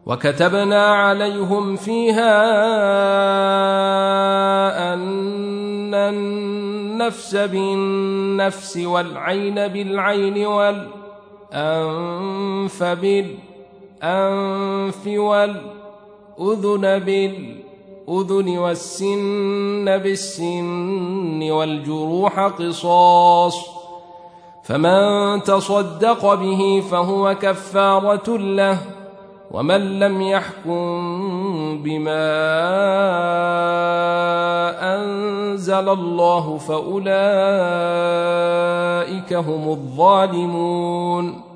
وكتبنا عليهم فيها أن النفس بالنفس والعين بالعين والأنف بالأنف والأذن بالأذن والسن بالسن والجروح قصاص، فمن تصدق به فهو كفارة له، ومن لم يحكم بما أنزل الله فأولئك هم الظالمون.